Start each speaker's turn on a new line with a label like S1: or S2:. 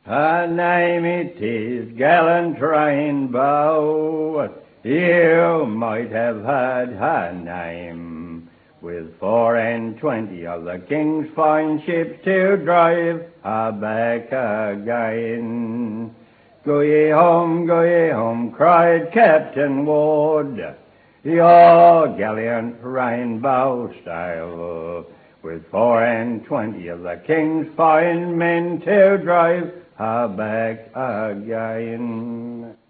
S1: Her name it is Gallant Rainbow. You might have heard her name, with 24 of the king's fine ships to drive her back again. Go ye home, cried Captain Ward, your gallant Rainbow sail, with 24 of the king's fine men to drive her back again.